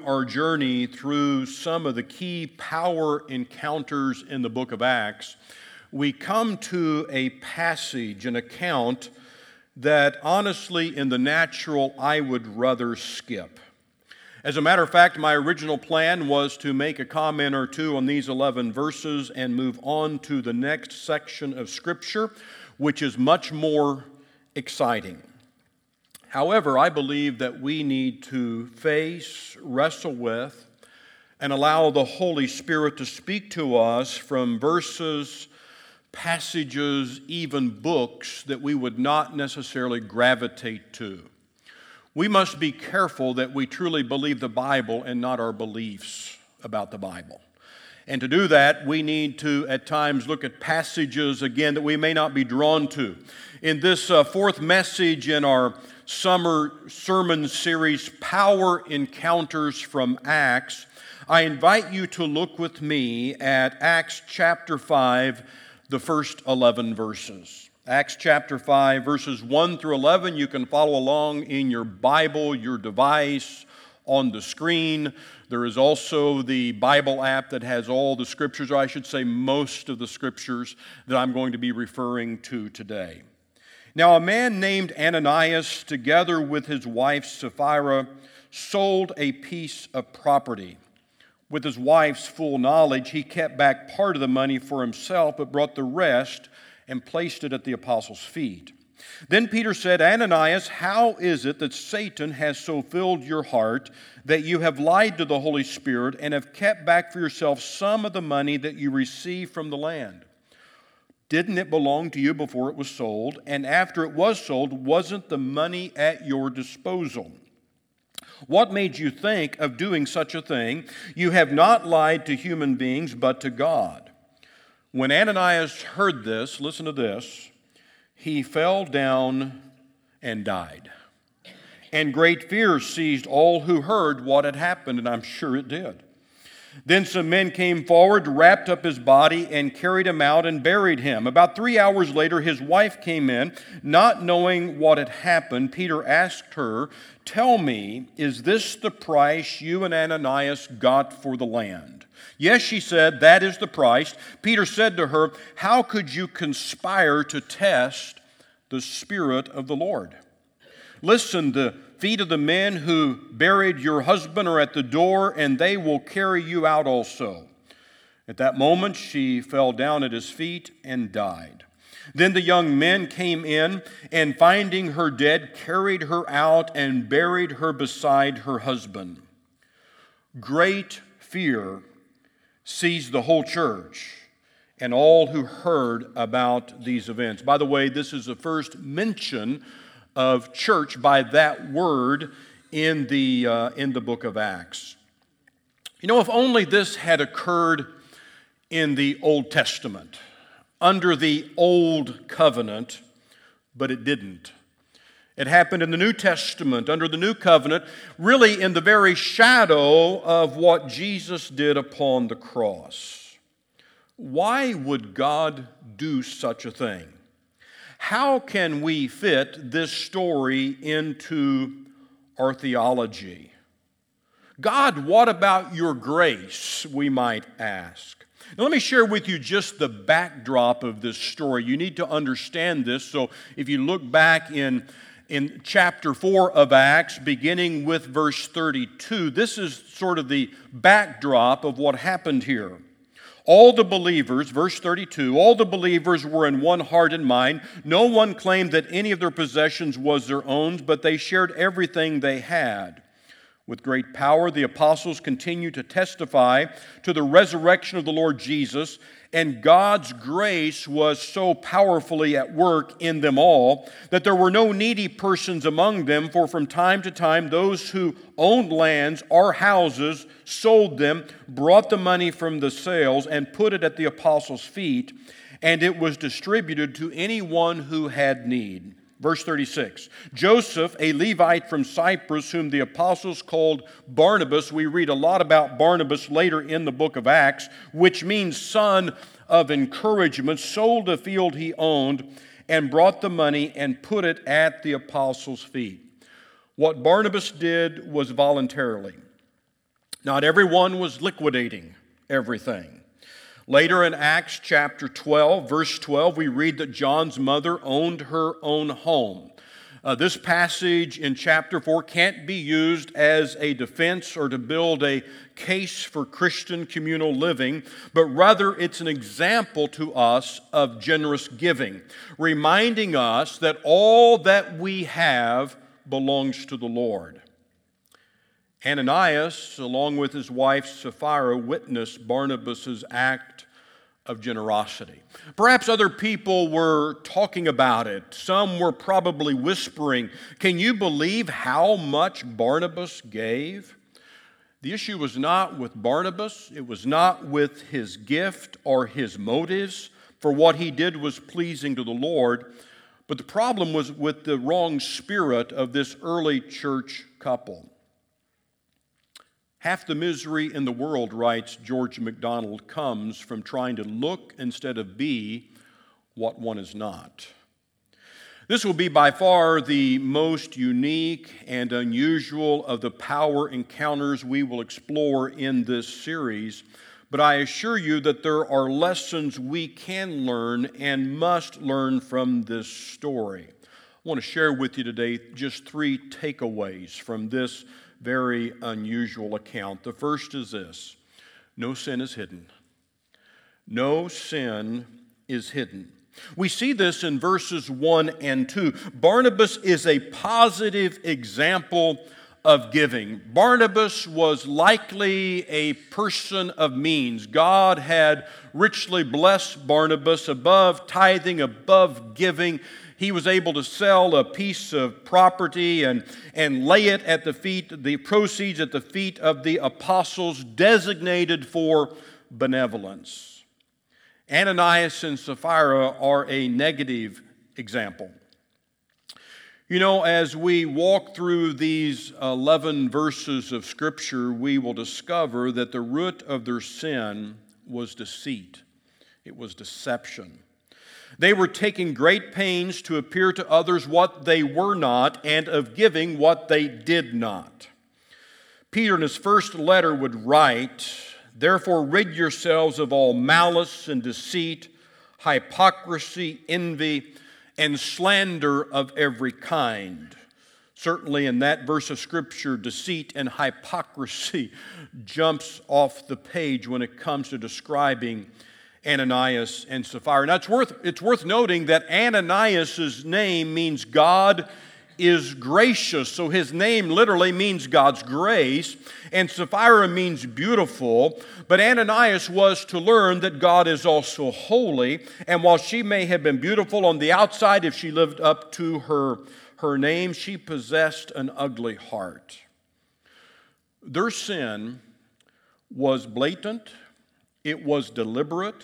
our journey through some of the key power encounters in the book of Acts, we come to a passage, an account that honestly, in the natural, I would rather skip. As a matter of fact, my original plan was to make a comment or two on these 11 verses and move on to the next section of Scripture, which is much more exciting. However, I believe that we need to face, wrestle with, and allow the Holy Spirit to speak to us from verses, passages, even books that we would not necessarily gravitate to. We must be careful that we truly believe the Bible and not our beliefs about the Bible. And to do that, we need to, at times, look at passages, again, that we may not be drawn to. In this fourth message in our summer sermon series, Power Encounters from Acts, I invite you to look with me at Acts chapter 5, the first 11 verses. Acts chapter 5, verses 1 through 11. You can follow along in your Bible, your device, on the screen. There is also the Bible app that has all the scriptures, or I should say most of the scriptures that I'm going to be referring to today. Now, a man named Ananias, together with his wife Sapphira, sold a piece of property. With his wife's full knowledge, he kept back part of the money for himself, but brought the rest and placed it at the apostles' feet. Then Peter said, Ananias, how is it that Satan has so filled your heart that you have lied to the Holy Spirit and have kept back for yourself some of the money that you received from the land? Didn't it belong to you before it was sold? And after it was sold, wasn't the money at your disposal? What made you think of doing such a thing? You have not lied to human beings, but to God. When Ananias heard this, listen to this, he fell down and died. And great fear seized all who heard what had happened, and I'm sure it did. Then some men came forward, wrapped up his body, and carried him out and buried him. About 3 hours later, his wife came in. Not knowing what had happened, Peter asked her, Tell me, is this the price you and Ananias got for the land? Yes, she said, that is the price. Peter said to her, How could you conspire to test the Spirit of the Lord? Listen, the feet of the men who buried your husband are at the door, and they will carry you out also. At that moment, she fell down at his feet and died. Then the young men came in, and finding her dead, carried her out and buried her beside her husband. Great fear seized the whole church and all who heard about these events. By the way, this is the first mention of church by that word in the book of Acts. You know, if only this had occurred in the Old Testament, under the Old Covenant, but it didn't. It happened in the New Testament, under the New Covenant, really in the very shadow of what Jesus did upon the cross. Why would God do such a thing? How can we fit this story into our theology? God, what about your grace, we might ask. Now, let me share with you just the backdrop of this story. You need to understand this. So if you look back in chapter 4 of Acts, beginning with verse 32, this is sort of the backdrop of what happened here. All the believers, verse 32, all the believers were in one heart and mind. No one claimed that any of their possessions was their own, but they shared everything they had. With great power, the apostles continued to testify to the resurrection of the Lord Jesus, and God's grace was so powerfully at work in them all that there were no needy persons among them, for from time to time those who owned lands or houses sold them, brought the money from the sales, and put it at the apostles' feet, and it was distributed to anyone who had need. Verse 36, Joseph, a Levite from Cyprus, whom the apostles called Barnabas, we read a lot about Barnabas later in the book of Acts, which means son of encouragement, sold a field he owned and brought the money and put it at the apostles' feet. What Barnabas did was voluntarily. Not everyone was liquidating everything. Later in Acts chapter 12, verse 12, we read that John's mother owned her own home. This passage in chapter 4 can't be used as a defense or to build a case for Christian communal living, but rather it's an example to us of generous giving, reminding us that all that we have belongs to the Lord. Ananias, along with his wife Sapphira, witnessed Barnabas' act of generosity. Perhaps other people were talking about it. Some were probably whispering, "Can you believe how much Barnabas gave?" The issue was not with Barnabas. It was not with his gift or his motives, for what he did was pleasing to the Lord. But the problem was with the wrong spirit of this early church couple. Half the misery in the world, writes George MacDonald, comes from trying to look instead of be what one is not. This will be by far the most unique and unusual of the power encounters we will explore in this series, but I assure you that there are lessons we can learn and must learn from this story. I want to share with you today just 3 takeaways from this very unusual account. The first is this: no sin is hidden. No sin is hidden. We see this in verses 1 and 2. Barnabas is a positive example of giving. Barnabas was likely a person of means. God had richly blessed Barnabas above tithing, above giving. He was able to sell a piece of property and lay it at the feet, the proceeds at the feet of the apostles designated for benevolence. Ananias and Sapphira are a negative example. You know, as we walk through these 11 verses of Scripture, we will discover that the root of their sin was deceit. It was deception. They were taking great pains to appear to others what they were not, and of giving what they did not. Peter in his first letter would write, "Therefore rid yourselves of all malice and deceit, hypocrisy, envy, and slander of every kind." Certainly in that verse of Scripture, deceit and hypocrisy jumps off the page when it comes to describing Ananias and Sapphira. Now it's worth noting that Ananias' name means God is gracious. So his name literally means God's grace, and Sapphira means beautiful. But Ananias was to learn that God is also holy, and while she may have been beautiful on the outside, if she lived up to her name, she possessed an ugly heart. Their sin was blatant, it was deliberate,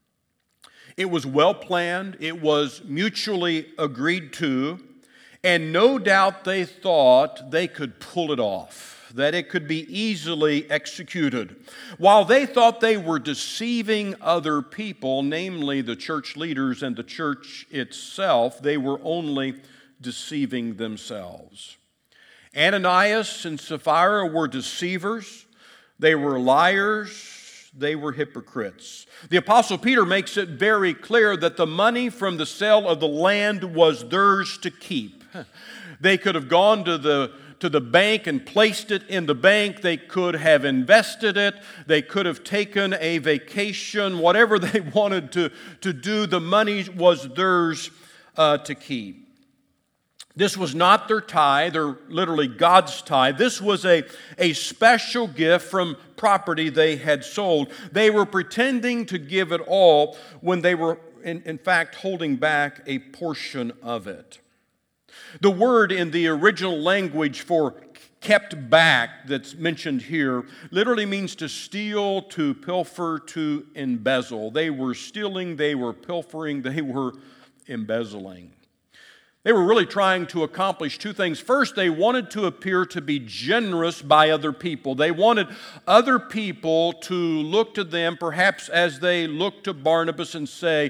it was well planned, it was mutually agreed to, and no doubt they thought they could pull it off, that it could be easily executed. While they thought they were deceiving other people, namely the church leaders and the church itself, they were only deceiving themselves. Ananias and Sapphira were deceivers, they were liars, they were hypocrites. The Apostle Peter makes it very clear that the money from the sale of the land was theirs to keep. They could have gone to the bank and placed it in the bank. They could have invested it. They could have taken a vacation. Whatever they wanted to do, the money was theirs to keep. This was not their tithe, or literally God's tithe. This was a special gift from property they had sold. They were pretending to give it all when they were, in fact, holding back a portion of it. The word in the original language for kept back that's mentioned here literally means to steal, to pilfer, to embezzle. They were stealing, they were pilfering, they were embezzling. They were really trying to accomplish 2 things. First, they wanted to appear to be generous by other people. They wanted other people to look to them, perhaps as they looked to Barnabas and say,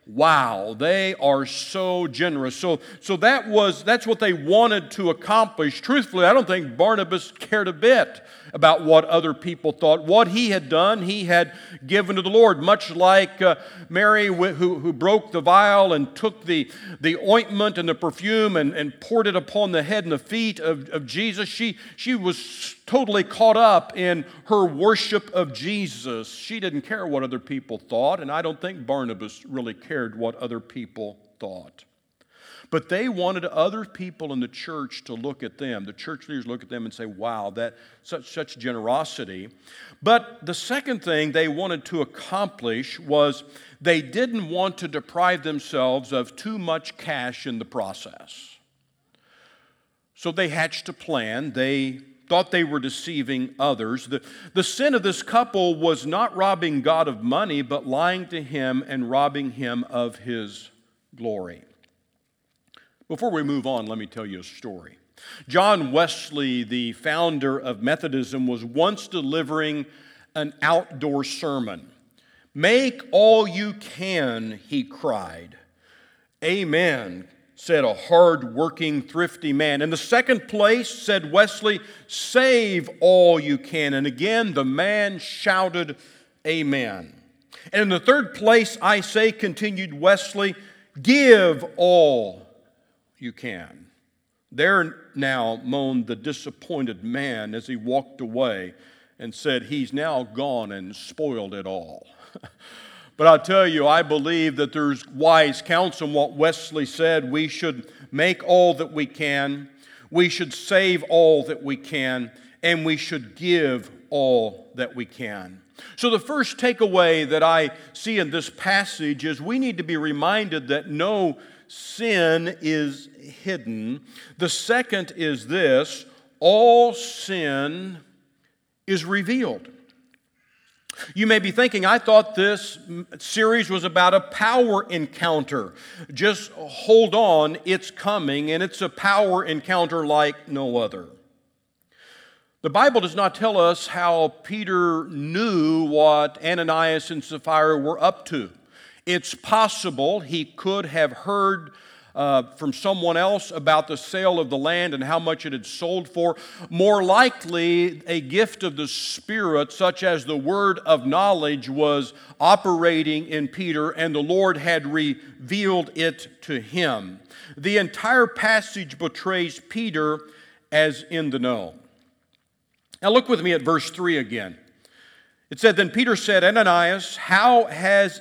wow, they are so generous. So that's what they wanted to accomplish. Truthfully, I don't think Barnabas cared a bit about what other people thought. What he had done, he had given to the Lord. Much like Mary who broke the vial and took the ointment and the perfume and poured it upon the head and the feet of Jesus. She was totally caught up in her worship of Jesus. She didn't care what other people thought, and I don't think Barnabas really cared what other people thought. But they wanted other people in the church to look at them, the church leaders look at them and say, wow, that such generosity. But the second thing they wanted to accomplish was they didn't want to deprive themselves of too much cash in the process. So they hatched a plan. They thought they were deceiving others. The sin of this couple was not robbing God of money, but lying to Him and robbing Him of His glory. Before we move on, let me tell you a story. John Wesley, the founder of Methodism, was once delivering an outdoor sermon. "Make all you can," he cried. "Amen," said a hard-working, thrifty man. In the second place, said Wesley, "Save all you can." And again, the man shouted, "Amen." And in the third place, I say, continued Wesley, "Give all you can." There now moaned the disappointed man as he walked away and said, "He's now gone and spoiled it all." But I'll tell you, I believe that there's wise counsel in what Wesley said. We should make all that we can, we should save all that we can, and we should give all that we can. So the first takeaway that I see in this passage is we need to be reminded that no sin is hidden. The second is this: all sin is revealed. You may be thinking, I thought this series was about a power encounter. Just hold on, it's coming, and it's a power encounter like no other. The Bible does not tell us how Peter knew what Ananias and Sapphira were up to. It's possible he could have heard from someone else about the sale of the land and how much it had sold for. More likely, a gift of the Spirit, such as the word of knowledge, was operating in Peter, and the Lord had revealed it to him. The entire passage portrays Peter as in the know. Now look with me at verse 3 again. It said, "Then Peter said, Ananias, how is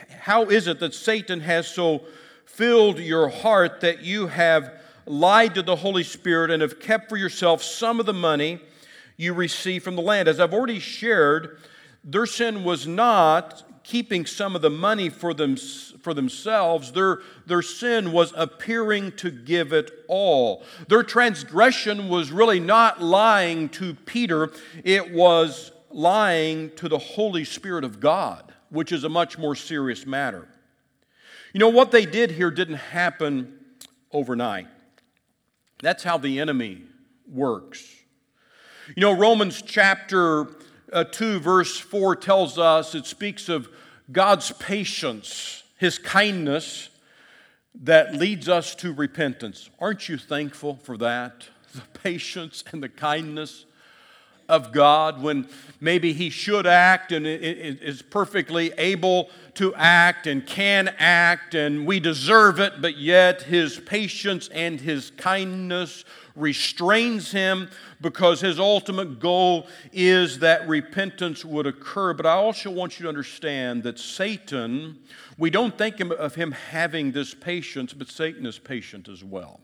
it that Satan has so filled your heart that you have lied to the Holy Spirit and have kept for yourself some of the money you received from the land?" As I've already shared, their sin was not keeping some of the money for themselves. Their sin was appearing to give it all. Their transgression was really not lying to Peter. It was lying to the Holy Spirit of God, which is a much more serious matter. You know, what they did here didn't happen overnight. That's how the enemy works. You know, Romans chapter 2, verse 4 tells us, it speaks of God's patience, His kindness that leads us to repentance. Aren't you thankful for that? The patience and the kindness of God when maybe He should act and is perfectly able to act and can act, and we deserve it, but yet His patience and His kindness restrains Him because His ultimate goal is that repentance would occur. But I also want you to understand that Satan, we don't think of him having this patience, but Satan is patient as well.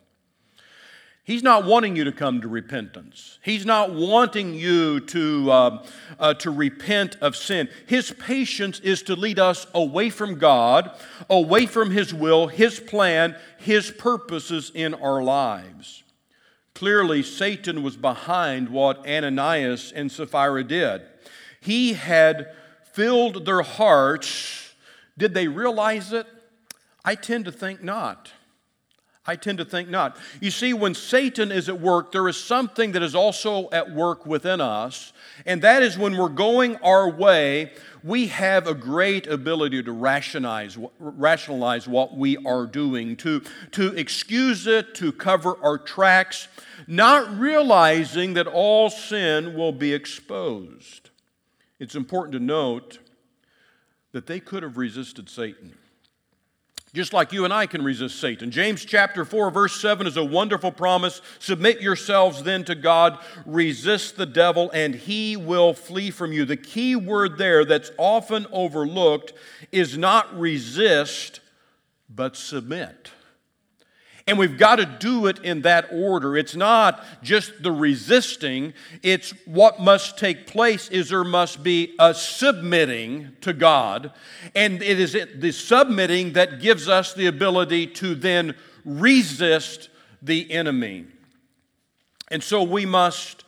He's not wanting you to come to repentance. He's not wanting you to repent of sin. His patience is to lead us away from God, away from His will, His plan, His purposes in our lives. Clearly, Satan was behind what Ananias and Sapphira did. He had filled their hearts. Did they realize it? I tend to think not. I tend to think not. You see, when Satan is at work, there is something that is also at work within us, and that is when we're going our way, we have a great ability to rationalize what we are doing, to excuse it, to cover our tracks, not realizing that all sin will be exposed. It's important to note that they could have resisted Satan, just like you and I can resist Satan. James chapter 4, verse 7 is a wonderful promise. Submit yourselves then to God, resist the devil, and he will flee from you. The key word there that's often overlooked is not resist, but submit. And we've got to do it in that order. It's not just the resisting. It's what must take place is there must be a submitting to God. And it is the submitting that gives us the ability to then resist the enemy. And so we must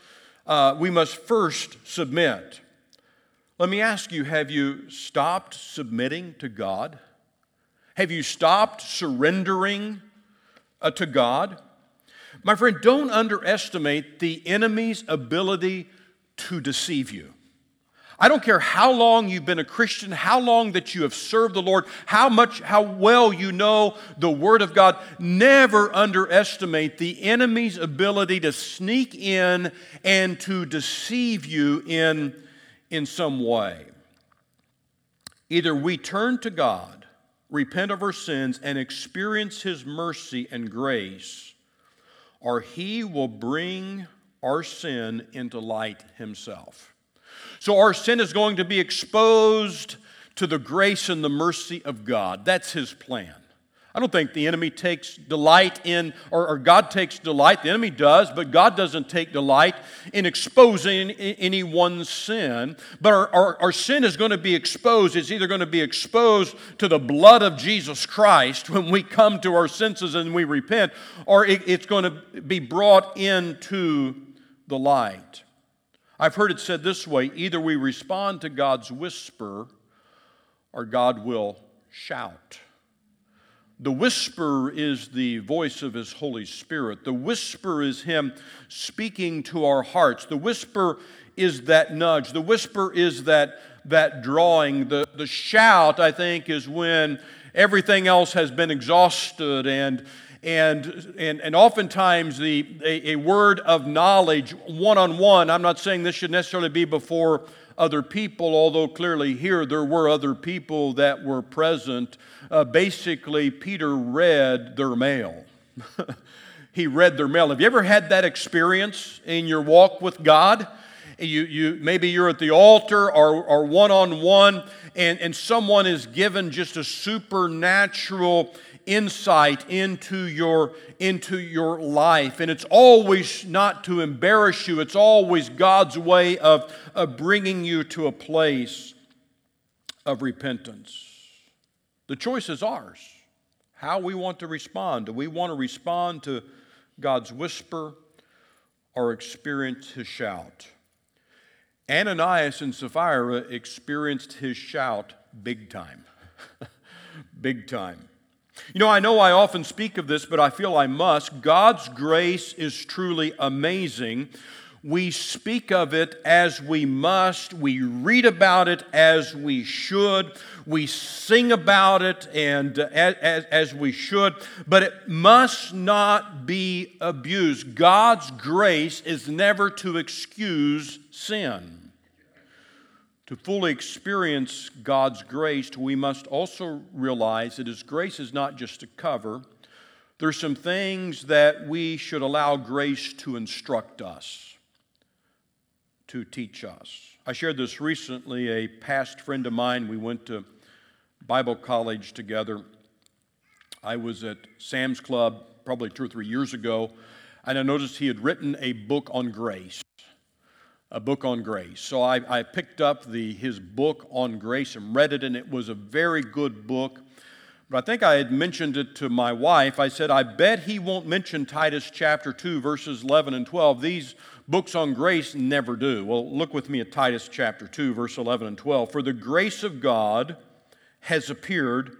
first submit. Let me ask you, have you stopped submitting to God? Have you stopped surrendering to God? My friend, don't underestimate the enemy's ability to deceive you. I don't care how long you've been a Christian, how long that you have served the Lord, how well you know the Word of God. Never underestimate the enemy's ability to sneak in and to deceive you in some way. Either we turn to God, repent of our sins, and experience His mercy and grace, or He will bring our sin into light Himself. So our sin is going to be exposed to the grace and the mercy of God. That's His plan. I don't think the enemy takes delight in, or God takes delight. The enemy does, but God doesn't take delight in exposing anyone's sin. But our sin is going to be exposed. It's either going to be exposed to the blood of Jesus Christ when we come to our senses and we repent, or it's going to be brought into the light. I've heard it said this way: either we respond to God's whisper, or God will shout. The whisper is the voice of His Holy Spirit. The whisper is Him speaking to our hearts. The whisper is that nudge. The whisper is that drawing. The shout, I think, is when everything else has been exhausted and oftentimes a word of knowledge one-on-one. I'm not saying this should necessarily be before other people, although clearly here there were other people that were present. Basically, Peter read their mail. He read their mail. Have you ever had that experience in your walk with God? Maybe you're at the altar or one-on-one, and someone is given just a supernatural insight into your life. And it's always not to embarrass you. It's always God's way of bringing you to a place of repentance. The choice is ours, how we want to respond. Do we want to respond to God's whisper or experience His shout? Ananias and Sapphira experienced His shout big time. Big time. You know I often speak of this, but I feel I must. God's grace is truly amazing. We speak of it as we must. We read about it as we should. We sing about it and as we should. But it must not be abused. God's grace is never to excuse sin. To fully experience God's grace, we must also realize that His grace is not just to cover. There's some things that we should allow grace to instruct us, to teach us. I shared this recently. A past friend of mine, we went to Bible college together. I was at Sam's Club probably 2 or 3 years ago, and I noticed he had written a book on grace. A book on grace. So I picked up his book on grace and read it, and it was a very good book. But I think I had mentioned it to my wife. I said, I bet he won't mention Titus chapter 2, verses 11 and 12. These books on grace never do. Well, look with me at Titus chapter 2, verse 11 and 12. For the grace of God has appeared,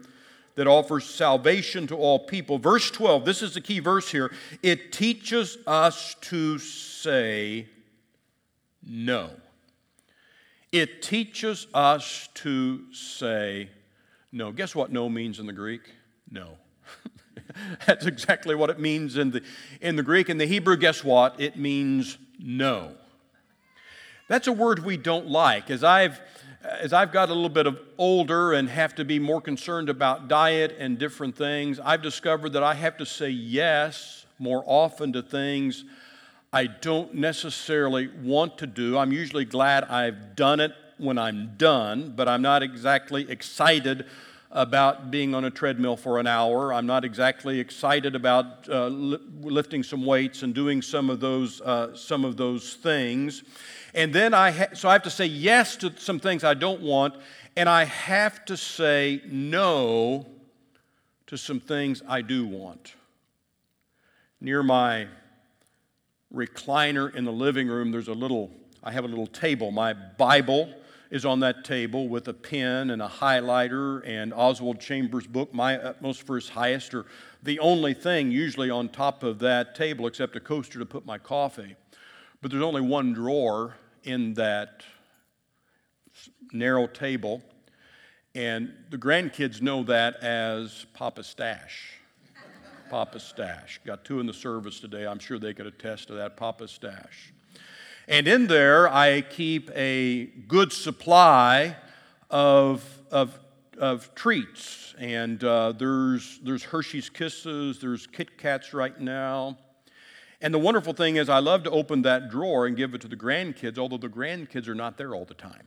that offers salvation to all people. Verse 12, this is the key verse here. It teaches us to say no. It teaches us to say no. Guess what no means in the Greek? No. That's exactly what it means in the Greek. In the Hebrew, guess what? It means no. That's a word we don't like. As I've got a little bit of older and have to be more concerned about diet and different things, I've discovered that I have to say yes more often to things I don't necessarily want to do. I'm usually glad I've done it when I'm done, but I'm not exactly excited about being on a treadmill for an hour. I'm not exactly excited about lifting some weights and doing some of those things. And then so I have to say yes to some things I don't want, and I have to say no to some things I do want. Near my recliner in the living room, I have a little table. My Bible is on that table with a pen and a highlighter, and Oswald Chambers' book, My Utmost for His Highest, are the only thing usually on top of that table except a coaster to put my coffee. But there's only one drawer in that narrow table, and the grandkids know that as Papa's Stash. Papa's Stash. Got two in the service today. I'm sure they could attest to that, Papa's Stash. And in there, I keep a good supply of treats. And there's Hershey's Kisses, there's Kit Kats right now. And the wonderful thing is I love to open that drawer and give it to the grandkids, although the grandkids are not there all the time.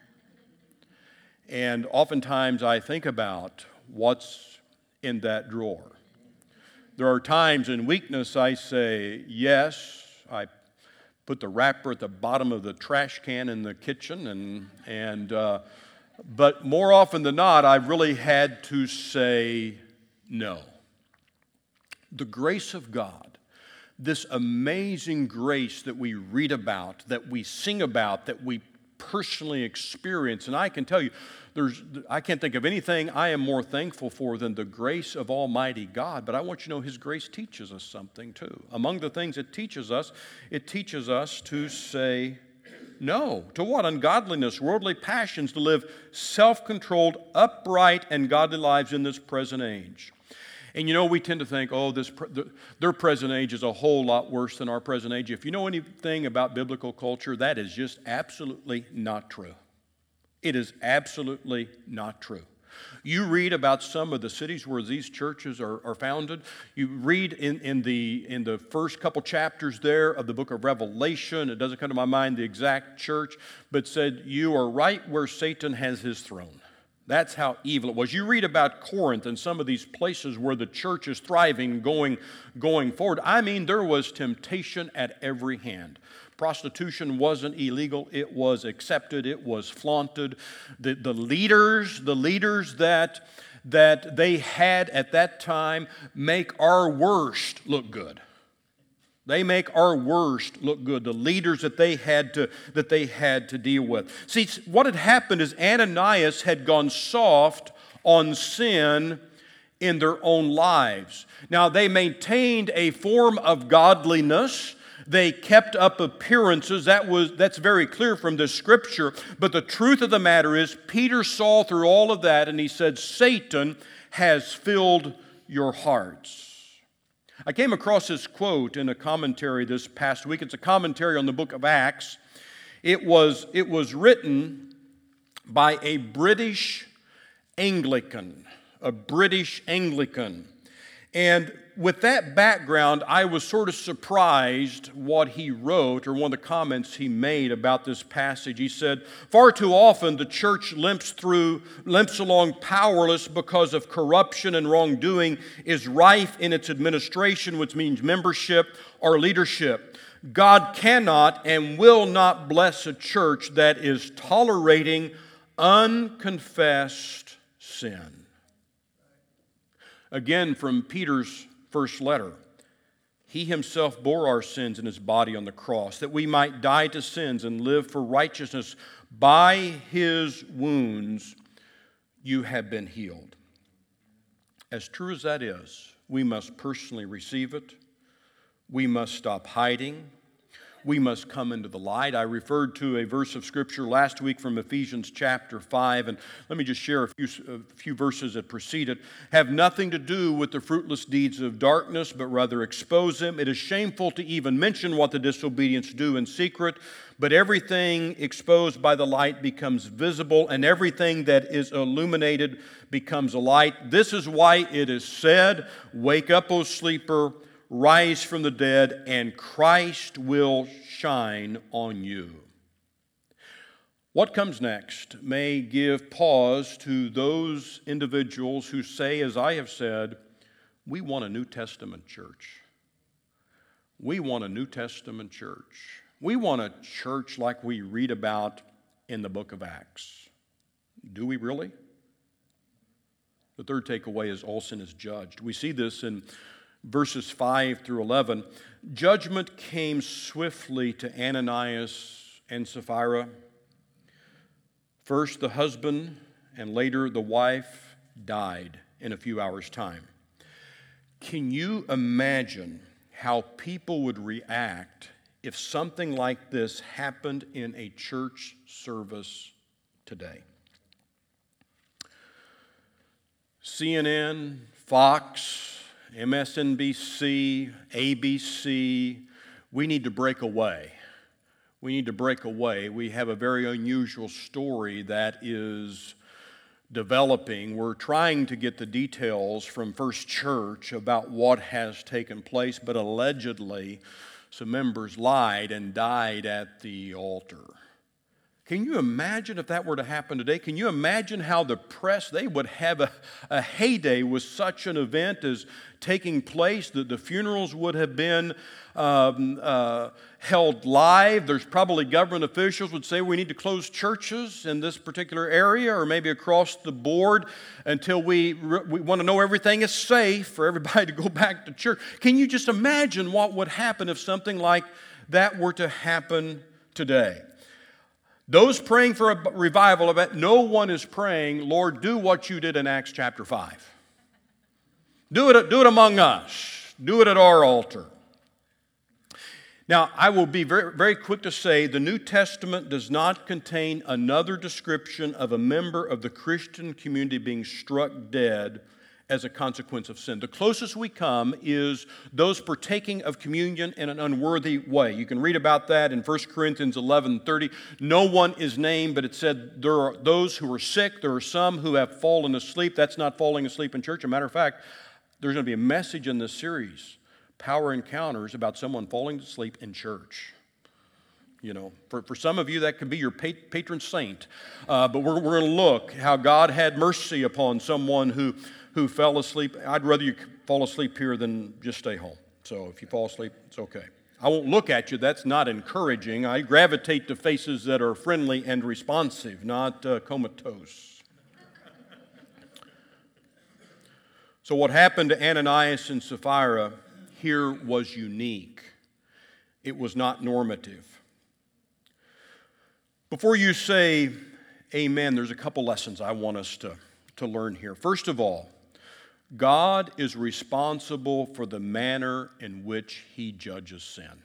And oftentimes I think about what's in that drawer. There are times in weakness I say yes. I put the wrapper at the bottom of the trash can in the kitchen, but more often than not, I've really had to say no. The grace of God, this amazing grace that we read about, that we sing about, that we personally experience, and I can tell you, I can't think of anything I am more thankful for than the grace of Almighty God, but I want you to know His grace teaches us something too. Among the things it teaches us to say no. To what? Ungodliness, worldly passions, to live self-controlled, upright, and godly lives in this present age. And you know, we tend to think, their present age is a whole lot worse than our present age. If you know anything about biblical culture, that is just absolutely not true. It is absolutely not true. You read about some of the cities where these churches are founded. You read in the first couple chapters there of the book of Revelation. It doesn't come to my mind the exact church, but said, you are right where Satan has his throne. That's how evil it was. You read about Corinth and some of these places where the church is thriving, going forward. I mean, there was temptation at every hand. Prostitution wasn't illegal. It was accepted. It was flaunted. The leaders that they had at that time make our worst look good. They make our worst look good, the leaders that they had to deal with. See, what had happened is Ananias had gone soft on sin in their own lives. Now, they maintained a form of godliness. They kept up appearances. That's very clear from the scripture. But the truth of the matter is, Peter saw through all of that, and he said, Satan has filled your hearts. I came across this quote in a commentary this past week. It's a commentary on the book of Acts. It was written by a British Anglican. And with that background, I was sort of surprised what he wrote, or one of the comments he made about this passage. He said, far too often the church limps along powerless because of corruption and wrongdoing is rife in its administration, which means membership or leadership. God cannot and will not bless a church that is tolerating unconfessed sin. Again, from Peter's first letter, He Himself bore our sins in His body on the cross, that we might die to sins and live for righteousness. By His wounds you have been healed. As true as that is, we must personally receive it. We must stop hiding. We must come into the light. I referred to a verse of Scripture last week from Ephesians chapter 5, and let me just share a few verses that precede it. Have nothing to do with the fruitless deeds of darkness, but rather expose them. It is shameful to even mention what the disobedience do in secret, but everything exposed by the light becomes visible, and everything that is illuminated becomes a light. This is why it is said, "Wake up, O sleeper, rise from the dead, and Christ will shine on you." What comes next may give pause to those individuals who say, as I have said, we want a New Testament church. We want a New Testament church. We want a church like we read about in the book of Acts. Do we really? The third takeaway is all sin is judged. We see this in verses 5 through 11. Judgment came swiftly to Ananias and Sapphira. First the husband and later the wife died in a few hours' time. Can you imagine how people would react if something like this happened in a church service today? CNN, Fox, MSNBC, ABC, we need to break away. We need to break away. We have a very unusual story that is developing. We're trying to get the details from First Church about what has taken place, but allegedly some members lied and died at the altar. Can you imagine if that were to happen today? Can you imagine how the press, they would have a heyday with such an event as taking place, that the funerals would have been held live. There's probably government officials would say we need to close churches in this particular area or maybe across the board until we want to know everything is safe for everybody to go back to church. Can you just imagine what would happen if something like that were to happen today? Those praying for a revival of it, no one is praying, Lord, do what you did in Acts chapter 5. Do it among us. Do it at our altar. Now, I will be very, very quick to say the New Testament does not contain another description of a member of the Christian community being struck dead as a consequence of sin. The closest we come is those partaking of communion in an unworthy way. You can read about that in 1 Corinthians 11:30. No one is named, but it said there are those who are sick. There are some who have fallen asleep. That's not falling asleep in church. As a matter of fact, there's going to be a message in this series, Power Encounters, about someone falling asleep in church. You know, for some of you, that could be your patron saint. But we're going to look how God had mercy upon someone who fell asleep. I'd rather you fall asleep here than just stay home. So if you fall asleep, it's okay. I won't look at you. That's not encouraging. I gravitate to faces that are friendly and responsive, not comatose. So what happened to Ananias and Sapphira here was unique. It was not normative. Before you say amen, there's a couple lessons I want us to learn here. First of all, God is responsible for the manner in which He judges sin.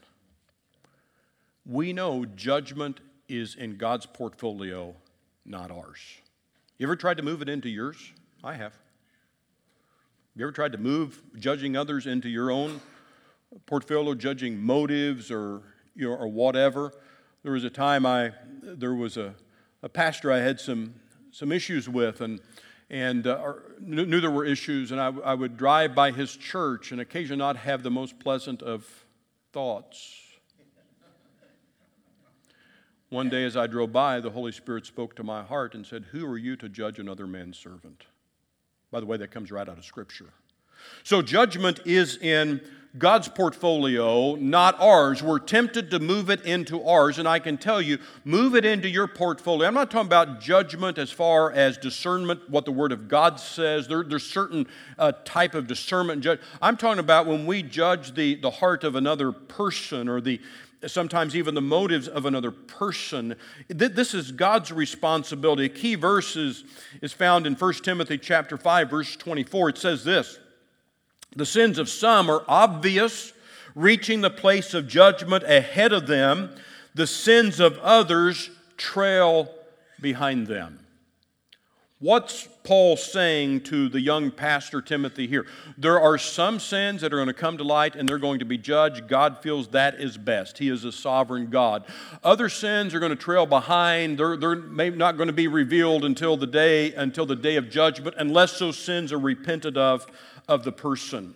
We know judgment is in God's portfolio, not ours. You ever tried to move it into yours? I have. You ever tried to move judging others into your own portfolio, judging motives or whatever? There was a time there was a pastor I had some issues with, and knew there were issues, and I would drive by his church and occasionally not have the most pleasant of thoughts. One day as I drove by, the Holy Spirit spoke to my heart and said, "Who are you to judge another man's servant?" By the way, that comes right out of Scripture. So judgment is in God's portfolio, not ours. We're tempted to move it into ours, and I can tell you, move it into your portfolio. I'm not talking about judgment as far as discernment, what the Word of God says. There's certain type of discernment. I'm talking about when we judge the heart of another person or the sometimes even the motives of another person. This is God's responsibility. A key verse is found in 1 Timothy chapter 5, verse 24. It says this, "The sins of some are obvious, reaching the place of judgment ahead of them. The sins of others trail behind them." What's Paul saying to the young pastor Timothy here? There are some sins that are going to come to light and they're going to be judged. God feels that is best. He is a sovereign God. Other sins are going to trail behind. They're maybe not going to be revealed until the day of judgment, unless those sins are repented of the person.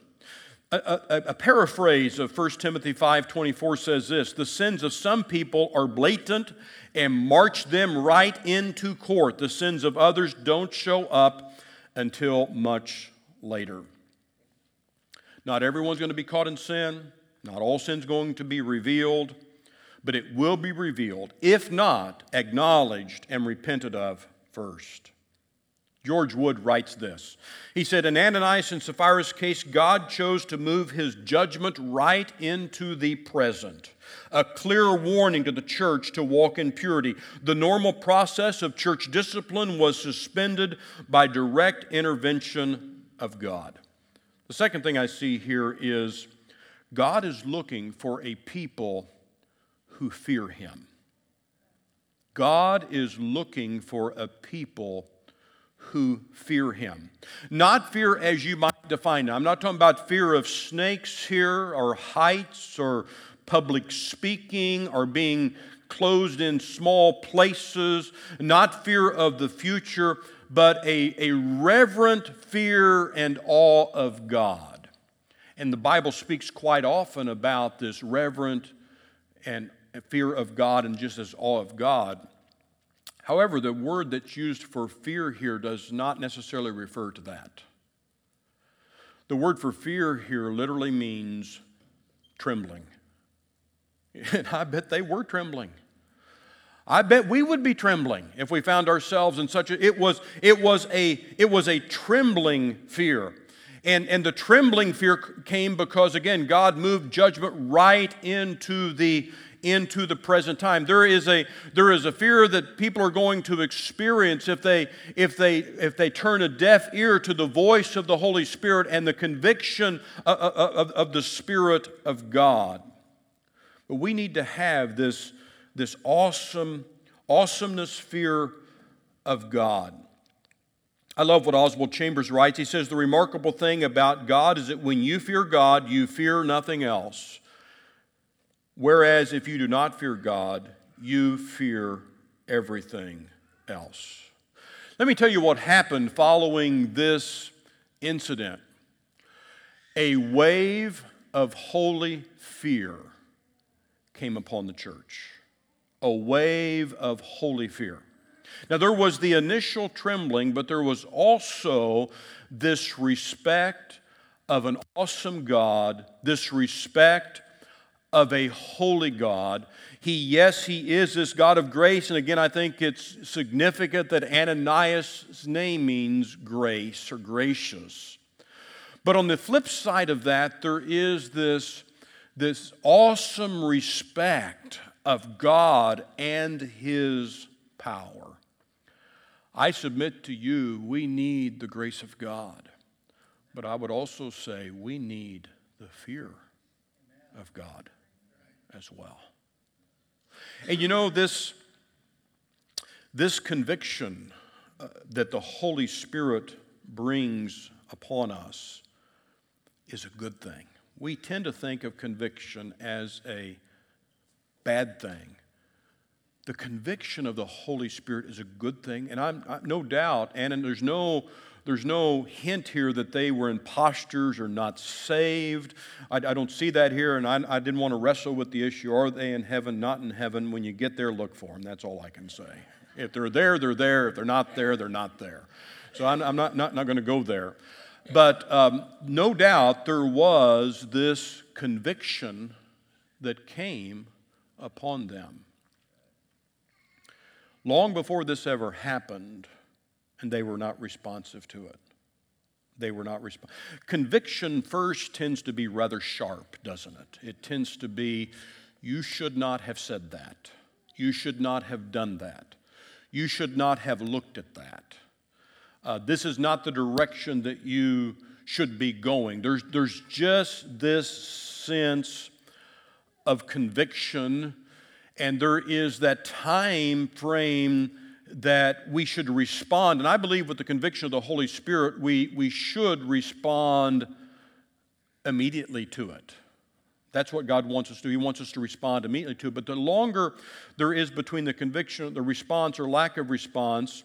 A paraphrase of 1 Timothy 5:24 says this, "The sins of some people are blatant and march them right into court. The sins of others don't show up until much later." Not everyone's going to be caught in sin. Not all sin's going to be revealed, but it will be revealed, if not acknowledged and repented of first. George Wood writes this. He said, "In Ananias and Sapphira's case, God chose to move his judgment right into the present. A clear warning to the church to walk in purity. The normal process of church discipline was suspended by direct intervention of God." The second thing I see here is God is looking for a people who fear him. God is looking for a people who fear him. Not fear as you might define it. I'm not talking about fear of snakes here, or heights, or public speaking, or being closed in small places. Not fear of the future, but a reverent fear and awe of God. And the Bible speaks quite often about this reverent and fear of God and just as awe of God. However, the word that's used for fear here does not necessarily refer to that. The word for fear here literally means trembling. And I bet they were trembling. I bet we would be trembling if we found ourselves in such a... It was a trembling fear. And the trembling fear came because, again, God moved judgment right into the present time. There is a fear that people are going to experience if they turn a deaf ear to the voice of the Holy Spirit and the conviction of the Spirit of God. But we need to have this awesomeness fear of God. I love what Oswald Chambers writes. He says, "The remarkable thing about God is that when you fear God, you fear nothing else. Whereas if you do not fear God, you fear everything else." Let me tell you what happened following this incident. A wave of holy fear came upon the church. A wave of holy fear. Now, there was the initial trembling, but there was also this respect of an awesome God, this respect of a holy God. He is this God of grace. And again, I think it's significant that Ananias' name means grace or gracious. But on the flip side of that, there is this awesome respect of God and his power. I submit to you, we need the grace of God. But I would also say we need the fear of God as well. And you know, this conviction that the Holy Spirit brings upon us is a good thing. We tend to think of conviction as a bad thing. The conviction of the Holy Spirit is a good thing, and I'm no doubt, and there's no hint here that they were imposters or not saved. I don't see that here, and I didn't want to wrestle with the issue. Are they in heaven, not in heaven? When you get there, look for them. That's all I can say. If they're there, they're there. If they're not there, they're not there. So I'm not going to go there. But no doubt there was this conviction that came upon them. Long before this ever happened, and they were not responsive to it. They were not responsive. Conviction first tends to be rather sharp, doesn't it? It tends to be, You should not have said that. You should not have done that. You should not have looked at that. This is not the direction that you should be going. There's just this sense of conviction, and there is that time frame that we should respond. And I believe with the conviction of the Holy Spirit, we should respond immediately to it. That's what God wants us to do. He wants us to respond immediately to it. But the longer there is between the conviction, the response or lack of response,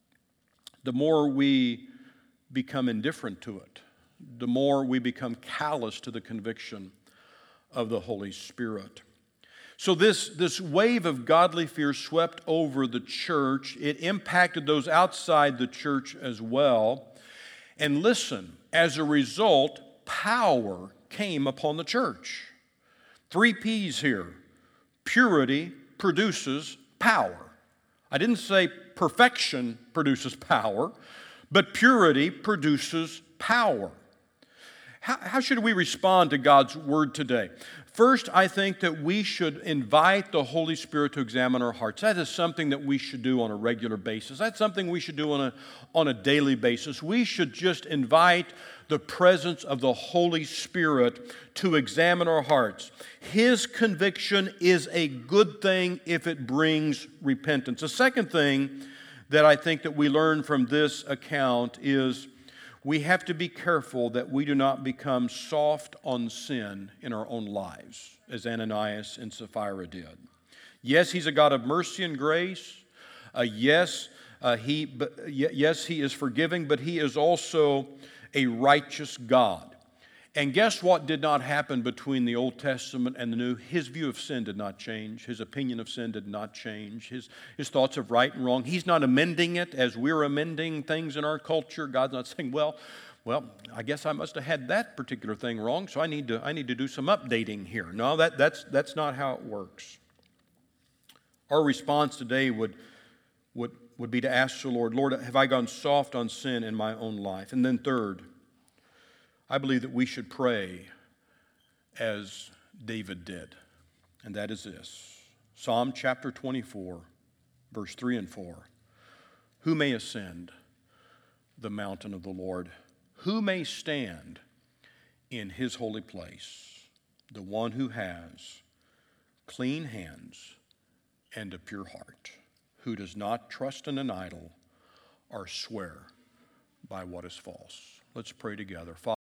the more we become indifferent to it, the more we become callous to the conviction of the Holy Spirit. So this wave of godly fear swept over the church. It impacted those outside the church as well. And listen, as a result, power came upon the church. 3 P's here. Purity produces power. I didn't say perfection produces power, but purity produces power. How should we respond to God's word today? First, I think that we should invite the Holy Spirit to examine our hearts. That is something that we should do on a regular basis. That's something we should do on a daily basis. We should just invite the presence of the Holy Spirit to examine our hearts. His conviction is a good thing if it brings repentance. The second thing that I think that we learn from this account is we have to be careful that we do not become soft on sin in our own lives, as Ananias and Sapphira did. Yes, he's a God of mercy and grace. Yes, he is forgiving, but he is also a righteous God. And guess what did not happen between the Old Testament and the New? His view of sin did not change. His opinion of sin did not change. His thoughts of right and wrong. He's not amending it as we're amending things in our culture. God's not saying, well, I guess I must have had that particular thing wrong, so I need to do some updating here. No, that's not how it works. Our response today would be to ask the Lord, have I gone soft on sin in my own life? And then third, I believe that we should pray as David did, and that is this. Psalm chapter 24, verse 3 and 4. Who may ascend the mountain of the Lord? Who may stand in his holy place? The one who has clean hands and a pure heart, who does not trust in an idol or swear by what is false. Let's pray together.